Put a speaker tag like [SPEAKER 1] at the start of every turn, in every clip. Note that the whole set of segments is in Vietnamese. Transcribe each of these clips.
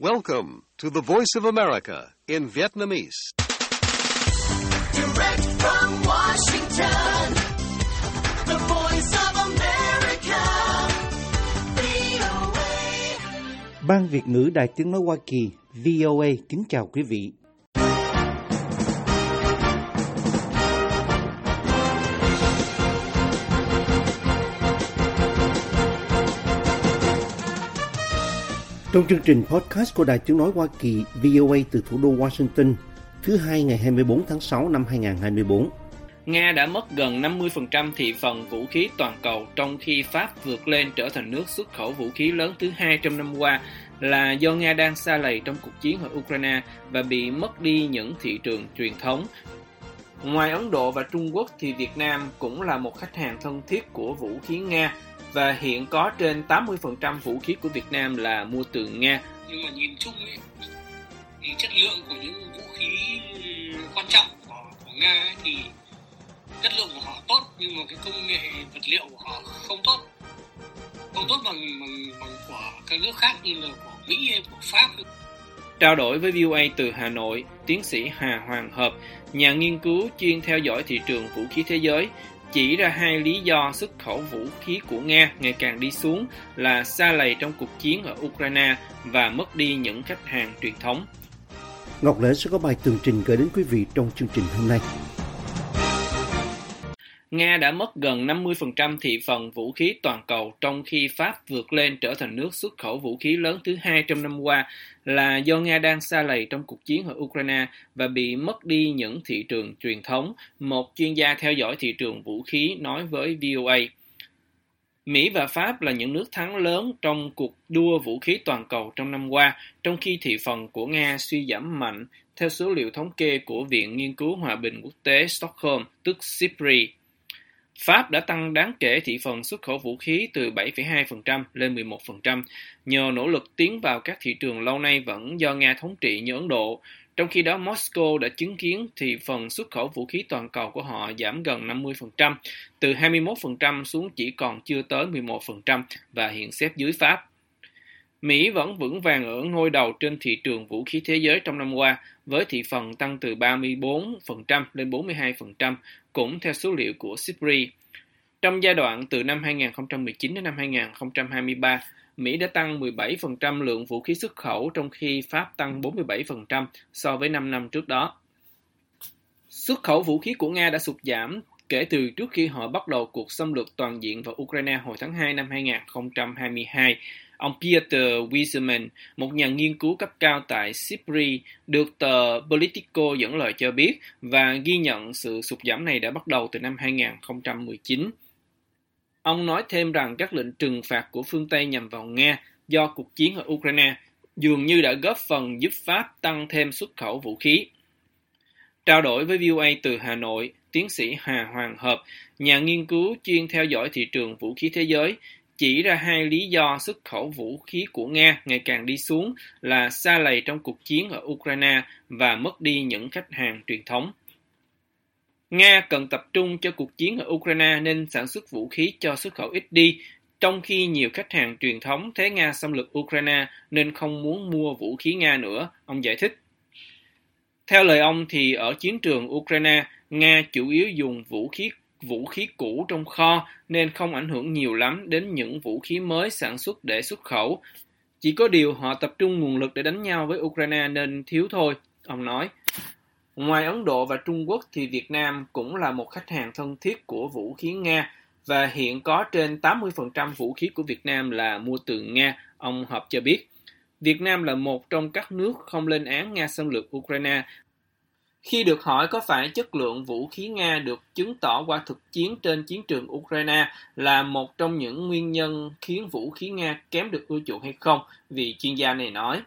[SPEAKER 1] Welcome to the Voice of America in Vietnamese.
[SPEAKER 2] Direct from Washington, the Voice of America, VOA.
[SPEAKER 3] Ban Việt ngữ Đài Tiếng nói Hoa Kỳ, VOA kính chào quý vị. Trong chương trình podcast của Đài Tiếng nói Hoa Kỳ, VOA từ thủ đô Washington, thứ Hai ngày 24 tháng 6 năm 2024.
[SPEAKER 4] Nga đã mất gần 50% thị phần vũ khí toàn cầu, trong khi Pháp vượt lên trở thành nước xuất khẩu vũ khí lớn thứ hai trong năm qua, là do Nga đang sa lầy trong cuộc chiến ở Ukraine và bị mất đi những thị trường truyền thống. Ngoài Ấn Độ và Trung Quốc thì Việt Nam cũng là một khách hàng thân thiết của vũ khí Nga, và hiện có trên 80% vũ khí của Việt Nam là mua từ Nga.
[SPEAKER 5] Nhưng mà nhìn chung ấy, thì chất lượng của những vũ khí quan trọng của Nga ấy, thì chất lượng của họ tốt, nhưng mà cái công nghệ vật liệu của họ không tốt bằng của các nước khác như là của Mỹ hay của Pháp.
[SPEAKER 4] Trao đổi với VOA từ Hà Nội, tiến sĩ Hà Hoàng Hợp, nhà nghiên cứu chuyên theo dõi thị trường vũ khí thế giới, chỉ ra hai lý do xuất khẩu vũ khí của Nga ngày càng đi xuống là sa lầy trong cuộc chiến ở Ukraine và mất đi những khách hàng truyền thống.
[SPEAKER 3] Ngọc Lễ sẽ có bài tường trình gửi đến quý vị trong chương trình hôm nay.
[SPEAKER 4] Nga đã mất gần 50% thị phần vũ khí toàn cầu, trong khi Pháp vượt lên trở thành nước xuất khẩu vũ khí lớn thứ hai trong năm qua, là do Nga đang sa lầy trong cuộc chiến ở Ukraine và bị mất đi những thị trường truyền thống, một chuyên gia theo dõi thị trường vũ khí nói với VOA. Mỹ và Pháp là những nước thắng lớn trong cuộc đua vũ khí toàn cầu trong năm qua, trong khi thị phần của Nga suy giảm mạnh, theo số liệu thống kê của Viện Nghiên cứu Hòa bình Quốc tế Stockholm, tức SIPRI. Pháp đã tăng đáng kể thị phần xuất khẩu vũ khí từ 7,2% lên 11%, nhờ nỗ lực tiến vào các thị trường lâu nay vẫn do Nga thống trị như Ấn Độ. Trong khi đó, Moscow đã chứng kiến thị phần xuất khẩu vũ khí toàn cầu của họ giảm gần 50%, từ 21% xuống chỉ còn chưa tới 11% và hiện xếp dưới Pháp. Mỹ vẫn vững vàng ở ngôi đầu trên thị trường vũ khí thế giới trong năm qua, với thị phần tăng từ 34% lên 42%, cũng theo số liệu của SIPRI. Trong giai đoạn từ năm 2019 đến năm 2023, Mỹ đã tăng 17% lượng vũ khí xuất khẩu, trong khi Pháp tăng 47% so với 5 năm trước đó. Xuất khẩu vũ khí của Nga đã sụt giảm kể từ trước khi họ bắt đầu cuộc xâm lược toàn diện vào Ukraine hồi tháng 2 năm 2022. Ông Peter Wieserman, một nhà nghiên cứu cấp cao tại SIPRI, được tờ Politico dẫn lời cho biết, và ghi nhận sự sụt giảm này đã bắt đầu từ năm 2019. Ông nói thêm rằng các lệnh trừng phạt của phương Tây nhằm vào Nga do cuộc chiến ở Ukraine dường như đã góp phần giúp Pháp tăng thêm xuất khẩu vũ khí. Trao đổi với VOA từ Hà Nội, tiến sĩ Hà Hoàng Hợp, nhà nghiên cứu chuyên theo dõi thị trường vũ khí thế giới, chỉ ra hai lý do xuất khẩu vũ khí của Nga ngày càng đi xuống là sa lầy trong cuộc chiến ở Ukraine và mất đi những khách hàng truyền thống. Nga cần tập trung cho cuộc chiến ở Ukraine nên sản xuất vũ khí cho xuất khẩu ít đi, trong khi nhiều khách hàng truyền thống thấy Nga xâm lược Ukraine nên không muốn mua vũ khí Nga nữa, ông giải thích. Theo lời ông thì ở chiến trường Ukraine, Nga chủ yếu dùng vũ khí cũ trong kho nên không ảnh hưởng nhiều lắm đến những vũ khí mới sản xuất để xuất khẩu. Chỉ có điều họ tập trung nguồn lực để đánh nhau với Ukraine nên thiếu thôi, ông nói. Ngoài Ấn Độ và Trung Quốc thì Việt Nam cũng là một khách hàng thân thiết của vũ khí Nga, và hiện có trên 80% vũ khí của Việt Nam là mua từ Nga, ông Hợp cho biết. Việt Nam là một trong các nước không lên án Nga xâm lược Ukraine. Khi được hỏi có phải chất lượng vũ khí Nga được chứng tỏ qua thực chiến trên chiến trường Ukraine là một trong những nguyên nhân khiến vũ khí Nga kém được ưa chuộng hay không, vị chuyên gia này nói.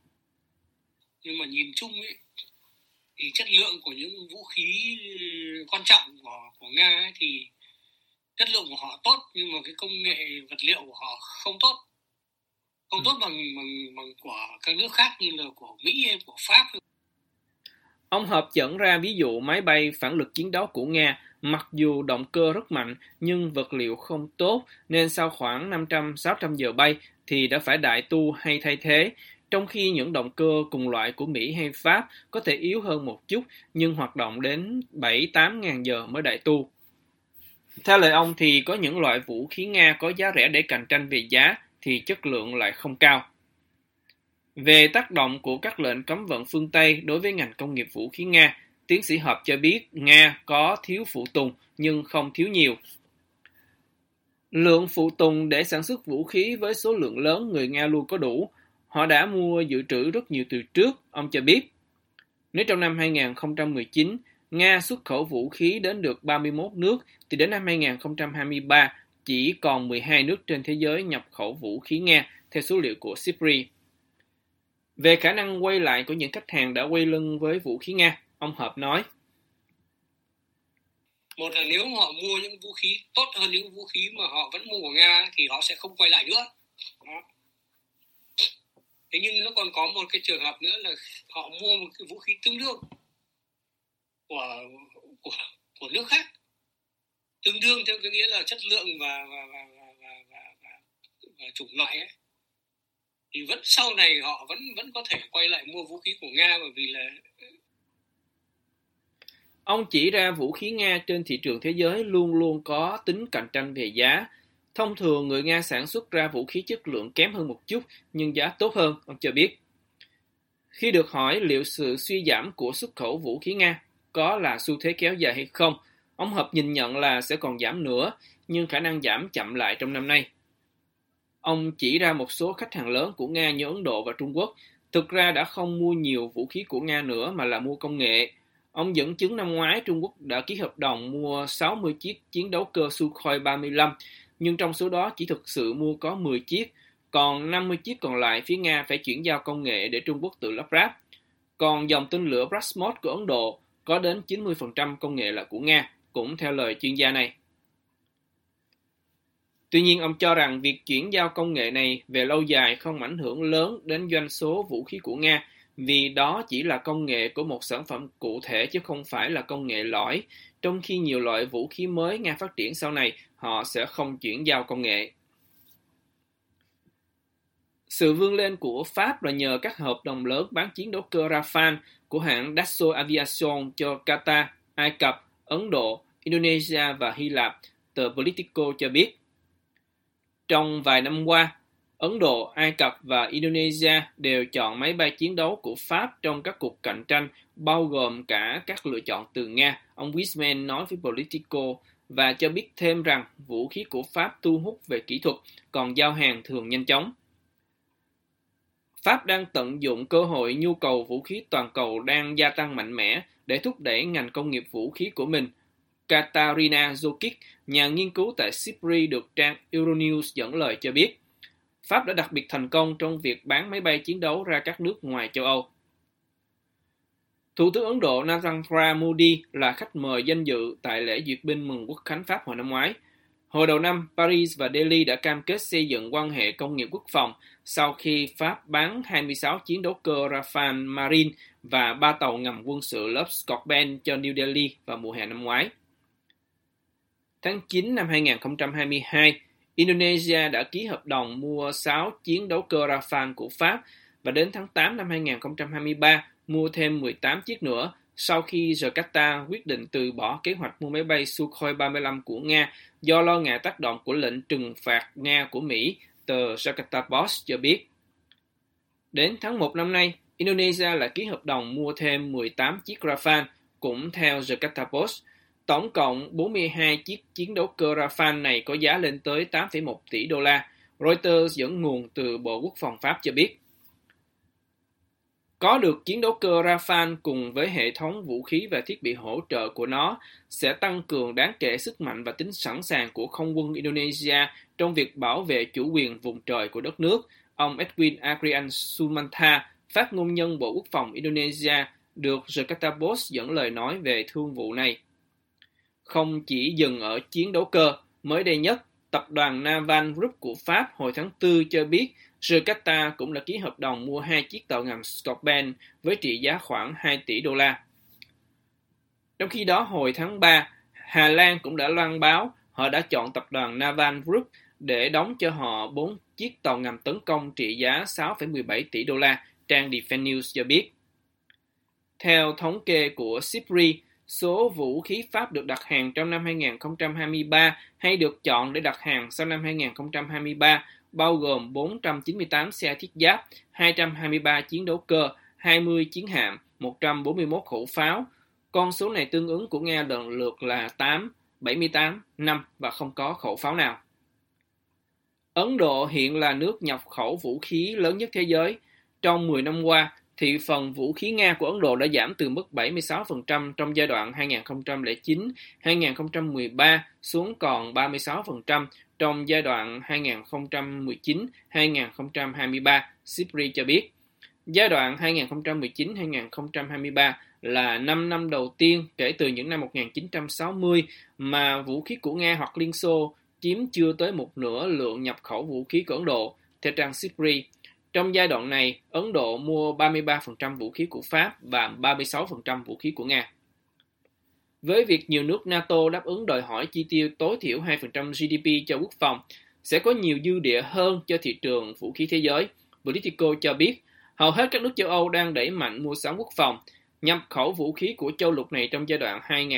[SPEAKER 5] Nhưng mà nhìn chung ấy, thì chất lượng của những vũ khí quan trọng của Nga ấy, thì chất lượng của họ tốt, nhưng mà cái công nghệ vật liệu của họ không tốt bằng của các nước khác như là của Mỹ hay của Pháp.
[SPEAKER 4] Ông Hợp dẫn ra ví dụ máy bay phản lực chiến đấu của Nga, mặc dù động cơ rất mạnh nhưng vật liệu không tốt nên sau khoảng 500-600 giờ bay thì đã phải đại tu hay thay thế. trong khi những động cơ cùng loại của Mỹ hay Pháp có thể yếu hơn một chút nhưng hoạt động đến 7-8 ngàn giờ mới đại tu. Theo lời ông thì có những loại vũ khí Nga có giá rẻ để cạnh tranh về giá thì chất lượng lại không cao. Về tác động của các lệnh cấm vận phương Tây đối với ngành công nghiệp vũ khí Nga, tiến sĩ Hợp cho biết Nga có thiếu phụ tùng nhưng không thiếu nhiều. Lượng phụ tùng để sản xuất vũ khí với số lượng lớn người Nga luôn có đủ. Họ đã mua dự trữ rất nhiều từ trước, ông cho biết. Nếu trong năm 2019, Nga xuất khẩu vũ khí đến được 31 nước, thì đến năm 2023 chỉ còn 12 nước trên thế giới nhập khẩu vũ khí Nga, theo số liệu của SIPRI. Về khả năng quay lại của những khách hàng đã quay lưng với vũ khí Nga, ông Hợp nói.
[SPEAKER 5] Một là nếu họ mua những vũ khí tốt hơn những vũ khí mà họ vẫn mua của Nga thì họ sẽ không quay lại nữa. Đó. Thế nhưng nó còn có một cái trường hợp nữa là họ mua một cái vũ khí tương đương của nước khác, tương đương theo cái nghĩa là chất lượng và chủng loại ấy, thì vẫn sau này họ vẫn có thể quay lại mua vũ khí của Nga, bởi vì là
[SPEAKER 4] ông chỉ ra vũ khí Nga trên thị trường thế giới luôn luôn có tính cạnh tranh về giá. Thông thường người Nga sản xuất ra vũ khí chất lượng kém hơn một chút nhưng giá tốt hơn, ông cho biết. Khi được hỏi liệu sự suy giảm của xuất khẩu vũ khí Nga có là xu thế kéo dài hay không, ông Hợp nhìn nhận là sẽ còn giảm nữa, nhưng khả năng giảm chậm lại trong năm nay. Ông chỉ ra một số khách hàng lớn của Nga như Ấn Độ và Trung Quốc thực ra đã không mua nhiều vũ khí của Nga nữa mà là mua công nghệ. Ông dẫn chứng năm ngoái Trung Quốc đã ký hợp đồng mua 60 chiếc chiến đấu cơ Sukhoi 35, nhưng trong số đó chỉ thực sự mua có 10 chiếc, còn 50 chiếc còn lại phía Nga phải chuyển giao công nghệ để Trung Quốc tự lắp ráp. Còn dòng tên lửa Brahmos của Ấn Độ có đến 90% công nghệ là của Nga, cũng theo lời chuyên gia này. Tuy nhiên, ông cho rằng việc chuyển giao công nghệ này về lâu dài không ảnh hưởng lớn đến doanh số vũ khí của Nga, vì đó chỉ là công nghệ của một sản phẩm cụ thể chứ không phải là công nghệ lõi, trong khi nhiều loại vũ khí mới Nga phát triển sau này, họ sẽ không chuyển giao công nghệ. Sự vươn lên của Pháp là nhờ các hợp đồng lớn bán chiến đấu cơ Rafale của hãng Dassault Aviation cho Qatar, Ai Cập, Ấn Độ, Indonesia và Hy Lạp, tờ Politico cho biết. Trong vài năm qua, Ấn Độ, Ai Cập và Indonesia đều chọn máy bay chiến đấu của Pháp trong các cuộc cạnh tranh, bao gồm cả các lựa chọn từ Nga, ông Wiesmann nói với Politico, và cho biết thêm rằng vũ khí của Pháp thu hút về kỹ thuật, còn giao hàng thường nhanh chóng. Pháp đang tận dụng cơ hội nhu cầu vũ khí toàn cầu đang gia tăng mạnh mẽ để thúc đẩy ngành công nghiệp vũ khí của mình. Katarina Jokic, nhà nghiên cứu tại SIPRI được trang Euronews dẫn lời cho biết, Pháp đã đặc biệt thành công trong việc bán máy bay chiến đấu ra các nước ngoài châu Âu. Thủ tướng Ấn Độ Narendra Modi là khách mời danh dự tại lễ duyệt binh mừng Quốc khánh Pháp hồi năm ngoái. Hồi đầu năm, Paris và Delhi đã cam kết xây dựng quan hệ công nghiệp quốc phòng sau khi Pháp bán 26 chiến đấu cơ Rafale Marine và 3 tàu ngầm quân sự lớp Scorpion cho New Delhi vào mùa hè năm ngoái. Tháng 9 năm 2022, Indonesia đã ký hợp đồng mua 6 chiến đấu cơ Rafale của Pháp và đến tháng 8 năm 2023 mua thêm 18 chiếc nữa sau khi Jakarta quyết định từ bỏ kế hoạch mua máy bay Sukhoi 35 của Nga do lo ngại tác động của lệnh trừng phạt Nga của Mỹ, tờ Jakarta Post cho biết. Đến tháng 1 năm nay, Indonesia lại ký hợp đồng mua thêm 18 chiếc Rafale, cũng theo Jakarta Post. Tổng cộng 42 chiếc chiến đấu cơ Rafale này có giá lên tới 8,1 tỷ đô la. Reuters dẫn nguồn từ Bộ Quốc phòng Pháp cho biết. Có được chiến đấu cơ Rafale cùng với hệ thống vũ khí và thiết bị hỗ trợ của nó sẽ tăng cường đáng kể sức mạnh và tính sẵn sàng của không quân Indonesia trong việc bảo vệ chủ quyền vùng trời của đất nước, ông Edwin Agrian Sumantha, phát ngôn nhân Bộ Quốc phòng Indonesia, được Jakarta Post dẫn lời nói về thương vụ này. Không chỉ dừng ở chiến đấu cơ, mới đây nhất, tập đoàn Naval Group của Pháp hồi tháng 4 cho biết Jakarta cũng đã ký hợp đồng mua 2 chiếc tàu ngầm Scorpion với trị giá khoảng 2 tỷ đô la. Trong khi đó, hồi tháng 3, Hà Lan cũng đã loan báo họ đã chọn tập đoàn Naval Group để đóng cho họ chiếc tàu ngầm tấn công trị giá 6,17 tỷ đô la, trang Defense News cho biết. Theo thống kê của SIPRI, số vũ khí Pháp được đặt hàng trong năm 2023 hay được chọn để đặt hàng sau năm 2023 bao gồm 498 xe thiết giáp, 223 chiến đấu cơ, 20 chiến hạm, 141 khẩu pháo. Con số này tương ứng của Nga lần lượt là 8, 78, 5 và không có khẩu pháo nào. Ấn Độ hiện là nước nhập khẩu vũ khí lớn nhất thế giới. Trong 10 năm qua, thị phần vũ khí Nga của Ấn Độ đã giảm từ mức 76% trong giai đoạn 2009-2013 xuống còn 36% trong giai đoạn 2019-2023, SIPRI cho biết. Giai đoạn 2019-2023 là 5 năm đầu tiên kể từ những năm 1960 mà vũ khí của Nga hoặc Liên Xô chiếm chưa tới một nửa lượng nhập khẩu vũ khí của Ấn Độ, theo trang SIPRI. Trong giai đoạn này, Ấn Độ mua 33% vũ khí của Pháp và 36% vũ khí của Nga. Với việc nhiều nước NATO đáp ứng đòi hỏi chi tiêu tối thiểu 2% GDP cho quốc phòng, sẽ có nhiều dư địa hơn cho thị trường vũ khí thế giới. Politico cho biết, hầu hết các nước châu Âu đang đẩy mạnh mua sắm quốc phòng. Nhập khẩu vũ khí của châu lục này trong giai đoạn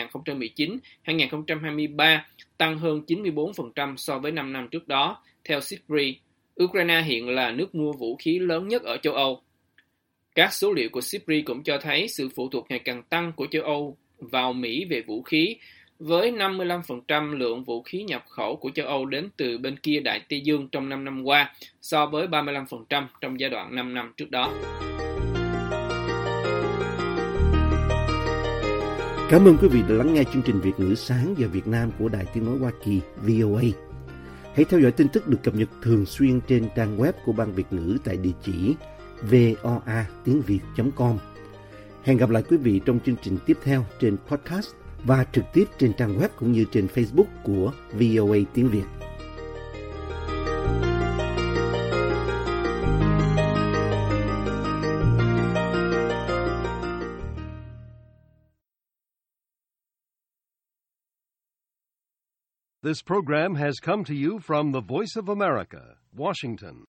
[SPEAKER 4] 2019-2023 tăng hơn 94% so với 5 năm trước đó, theo SIPRI. Ukraine hiện là nước mua vũ khí lớn nhất ở châu Âu. Các số liệu của SIPRI cũng cho thấy sự phụ thuộc ngày càng tăng của châu Âu vào Mỹ về vũ khí, với 55% lượng vũ khí nhập khẩu của châu Âu đến từ bên kia Đại Tây Dương trong 5 năm qua, so với 35% trong giai đoạn 5 năm trước đó.
[SPEAKER 3] Cảm ơn quý vị đã lắng nghe chương trình Việt ngữ sáng giờ Việt Nam của Đài Tiếng nói Hoa Kỳ VOA. Hãy theo dõi tin tức được cập nhật thường xuyên trên trang web của Ban Việt ngữ tại địa chỉ voatiengviet.com. Hẹn gặp lại quý vị trong chương trình tiếp theo trên podcast và trực tiếp trên trang web cũng như trên Facebook của VOA Tiếng Việt.
[SPEAKER 1] This program has come to you from the Voice of America, Washington.